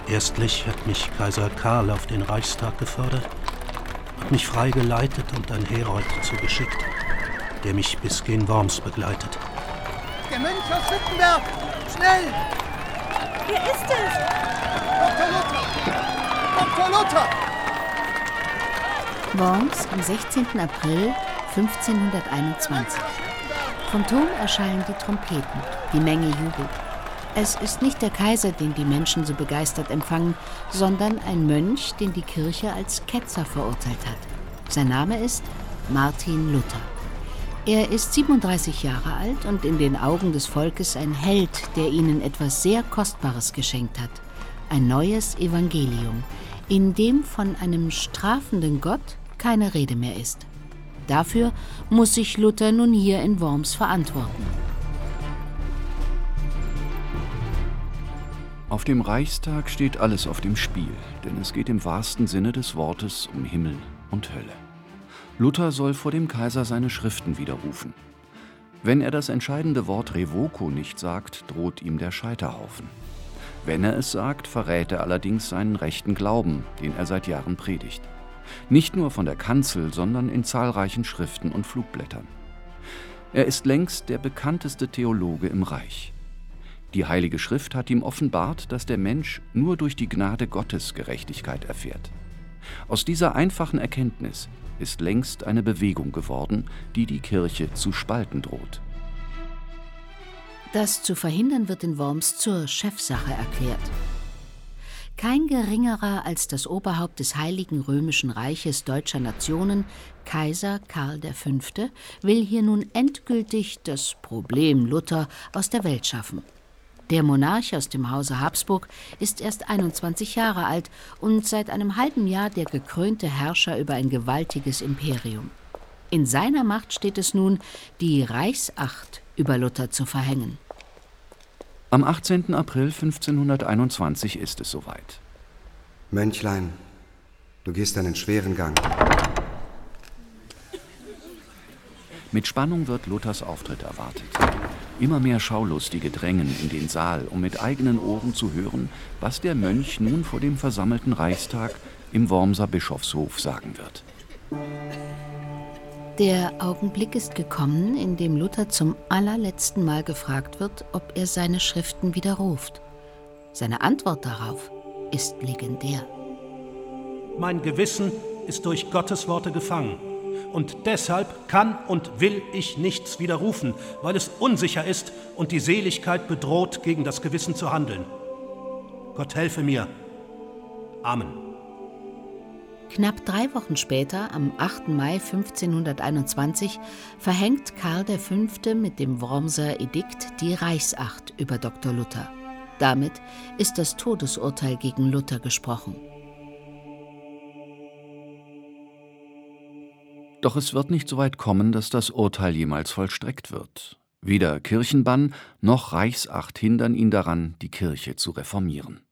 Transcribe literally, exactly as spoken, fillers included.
Erstlich hat mich Kaiser Karl auf den Reichstag gefördert, hat mich frei geleitet und ein Herold zugeschickt, der mich bis gen Worms begleitet. Der Mönch aus Wittenberg! Schnell! Wer ist es? Doktor Luther! Doktor Luther! Worms am sechzehnten April fünfzehnhunderteinundzwanzig. Vom Turm erschallen die Trompeten. Die Menge jubelt. Es ist nicht der Kaiser, den die Menschen so begeistert empfangen, sondern ein Mönch, den die Kirche als Ketzer verurteilt hat. Sein Name ist Martin Luther. Er ist siebenunddreißig Jahre alt und in den Augen des Volkes ein Held, der ihnen etwas sehr Kostbares geschenkt hat. Ein neues Evangelium, in dem von einem strafenden Gott keine Rede mehr ist. Dafür muss sich Luther nun hier in Worms verantworten. Auf dem Reichstag steht alles auf dem Spiel, denn es geht im wahrsten Sinne des Wortes um Himmel und Hölle. Luther soll vor dem Kaiser seine Schriften widerrufen. Wenn er das entscheidende Wort Revoco nicht sagt, droht ihm der Scheiterhaufen. Wenn er es sagt, verrät er allerdings seinen rechten Glauben, den er seit Jahren predigt. Nicht nur von der Kanzel, sondern in zahlreichen Schriften und Flugblättern. Er ist längst der bekannteste Theologe im Reich. Die Heilige Schrift hat ihm offenbart, dass der Mensch nur durch die Gnade Gottes Gerechtigkeit erfährt. Aus dieser einfachen Erkenntnis ist längst eine Bewegung geworden, die die Kirche zu spalten droht. Das zu verhindern wird in Worms zur Chefsache erklärt. Kein geringerer als das Oberhaupt des Heiligen Römischen Reiches deutscher Nationen, Kaiser Karl der Fünfte, will hier nun endgültig das Problem Luther aus der Welt schaffen. Der Monarch aus dem Hause Habsburg ist erst einundzwanzig Jahre alt und seit einem halben Jahr der gekrönte Herrscher über ein gewaltiges Imperium. In seiner Macht steht es nun, die Reichsacht über Luther zu verhängen. Am achtzehnten April fünfzehnhunderteinundzwanzig ist es soweit. Mönchlein, du gehst einen schweren Gang. Mit Spannung wird Luthers Auftritt erwartet. Immer mehr Schaulustige drängen in den Saal, um mit eigenen Ohren zu hören, was der Mönch nun vor dem versammelten Reichstag im Wormser Bischofshof sagen wird. Der Augenblick ist gekommen, in dem Luther zum allerletzten Mal gefragt wird, ob er seine Schriften widerruft. Seine Antwort darauf ist legendär. Mein Gewissen ist durch Gottes Worte gefangen. Und deshalb kann und will ich nichts widerrufen, weil es unsicher ist und die Seligkeit bedroht, gegen das Gewissen zu handeln. Gott helfe mir. Amen. Knapp drei Wochen später, am achten Mai fünfzehnhunderteinundzwanzig, verhängt Karl der Fünfte mit dem Wormser Edikt die Reichsacht über Doktor Luther. Damit ist das Todesurteil gegen Luther gesprochen. Doch es wird nicht so weit kommen, dass das Urteil jemals vollstreckt wird. Weder Kirchenbann noch Reichsacht hindern ihn daran, die Kirche zu reformieren.